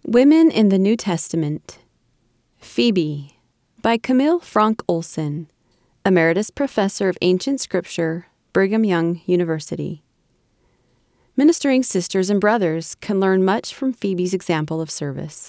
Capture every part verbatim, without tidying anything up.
Women in the New Testament. Phoebe, by Camille Frank Olson, Emeritus Professor of Ancient Scripture, Brigham Young University. Ministering sisters and brothers can learn much from Phoebe's example of service.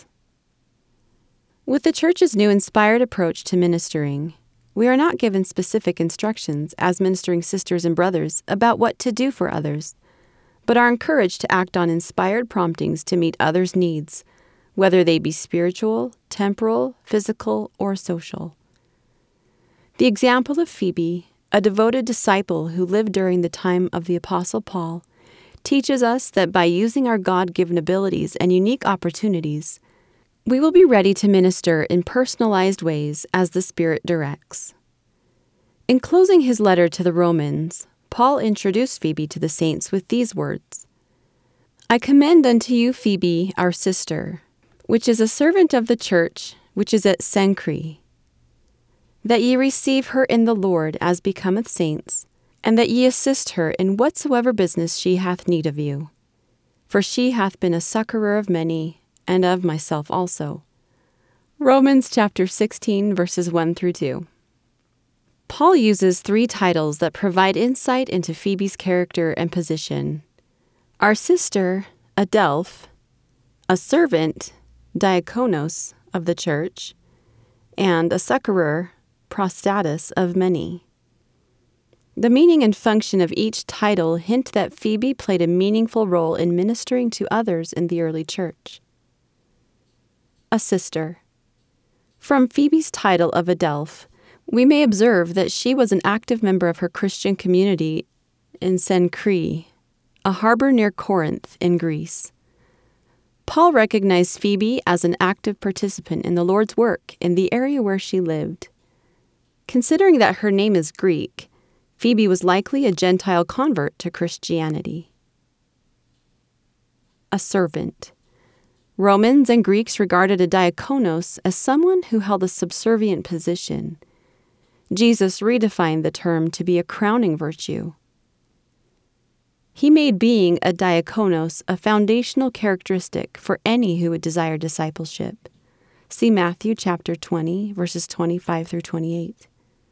With the Church's new inspired approach to ministering, we are not given specific instructions as ministering sisters and brothers about what to do for others, but are encouraged to act on inspired promptings to meet others' needs, whether they be spiritual, temporal, physical, or social. The example of Phoebe, a devoted disciple who lived during the time of the Apostle Paul, teaches us that by using our God-given abilities and unique opportunities, we will be ready to minister in personalized ways as the Spirit directs. In closing his letter to the Romans, Paul introduced Phoebe to the saints with these words, "I commend unto you Phoebe, our sister, which is a servant of the church, which is at Cenchreae, that ye receive her in the Lord as becometh saints, and that ye assist her in whatsoever business she hath need of you. For she hath been a succorer of many, and of myself also." Romans chapter sixteen, verses one through two. Paul uses three titles that provide insight into Phoebe's character and position. Our sister, Adelph, a servant, diakonos, of the church, and a succorer, prostatus, of many. The meaning and function of each title hint that Phoebe played a meaningful role in ministering to others in the early church. A sister. From Phoebe's title of Adelph, we may observe that she was an active member of her Christian community in Cenchreae, a harbor near Corinth in Greece. Paul recognized Phoebe as an active participant in the Lord's work in the area where she lived. Considering that her name is Greek, Phoebe was likely a Gentile convert to Christianity. A servant. Romans and Greeks regarded a diakonos as someone who held a subservient position. Jesus redefined the term to be a crowning virtue. He made being a diakonos a foundational characteristic for any who would desire discipleship. See Matthew chapter twenty, verses twenty-five through twenty-eight.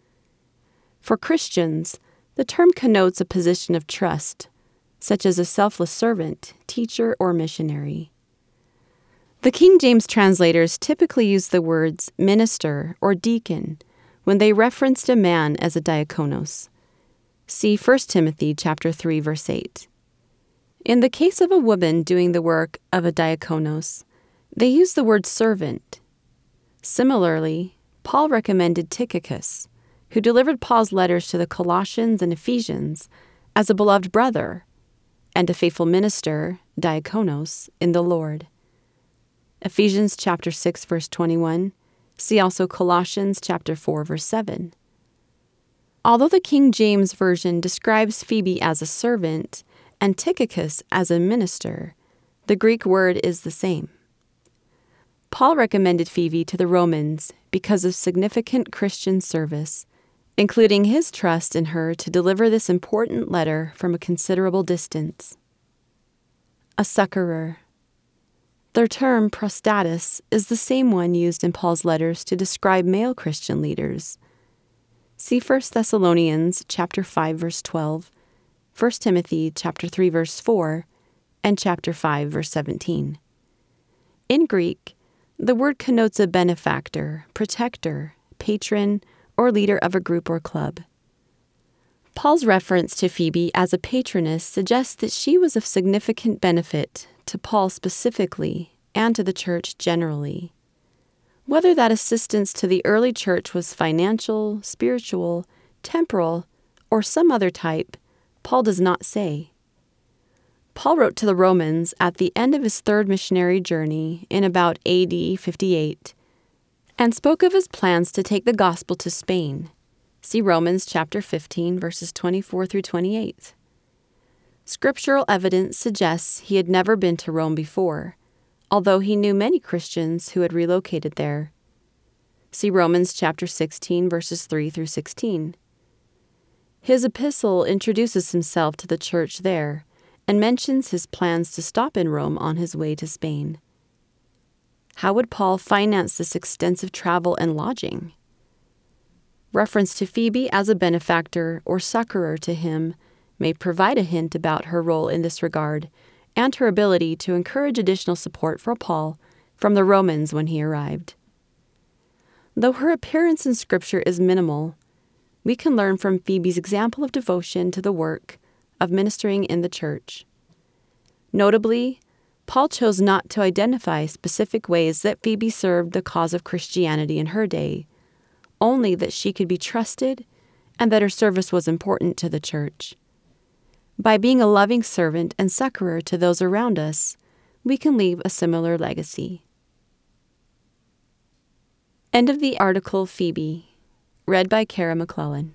For Christians, the term connotes a position of trust, such as a selfless servant, teacher, or missionary. The King James translators typically use the words minister or deacon when they referenced a man as a diakonos. See First Timothy chapter three, verse eight. In the case of a woman doing the work of a diakonos, they use the word servant. Similarly, Paul recommended Tychicus, who delivered Paul's letters to the Colossians and Ephesians, as a beloved brother and a faithful minister, diakonos, in the Lord. Ephesians chapter six, verse twenty-one. See also Colossians chapter four, verse seven. Although the King James Version describes Phoebe as a servant and Tychicus as a minister, the Greek word is the same. Paul recommended Phoebe to the Romans because of significant Christian service, including his trust in her to deliver this important letter from a considerable distance. A succorer. The term prostatus is the same one used in Paul's letters to describe male Christian leaders. See First Thessalonians chapter five, verse twelve, First Timothy chapter three, verse four, and chapter five, verse seventeen. In Greek, the word connotes a benefactor, protector, patron, or leader of a group or club. Paul's reference to Phoebe as a patroness suggests that she was of significant benefit to Paul specifically and to the church generally. Whether that assistance to the early church was financial, spiritual, temporal, or some other type, Paul does not say. Paul wrote to the Romans at the end of his third missionary journey in about A D fifty-eight and spoke of his plans to take the gospel to Spain. See Romans chapter fifteen, verses twenty-four through twenty-eight. Scriptural evidence suggests he had never been to Rome before, although he knew many Christians who had relocated there. See Romans chapter sixteen, verses three through sixteen. His epistle introduces himself to the church there and mentions his plans to stop in Rome on his way to Spain. How would Paul finance this extensive travel and lodging? Reference to Phoebe as a benefactor or succorer to him may provide a hint about her role in this regard and her ability to encourage additional support for Paul from the Romans when he arrived. Though her appearance in Scripture is minimal, we can learn from Phoebe's example of devotion to the work of ministering in the church. Notably, Paul chose not to identify specific ways that Phoebe served the cause of Christianity in her day, only that she could be trusted and that her service was important to the church. By being a loving servant and succorer to those around us, we can leave a similar legacy. End of the article, Phoebe, read by Kara McClellan.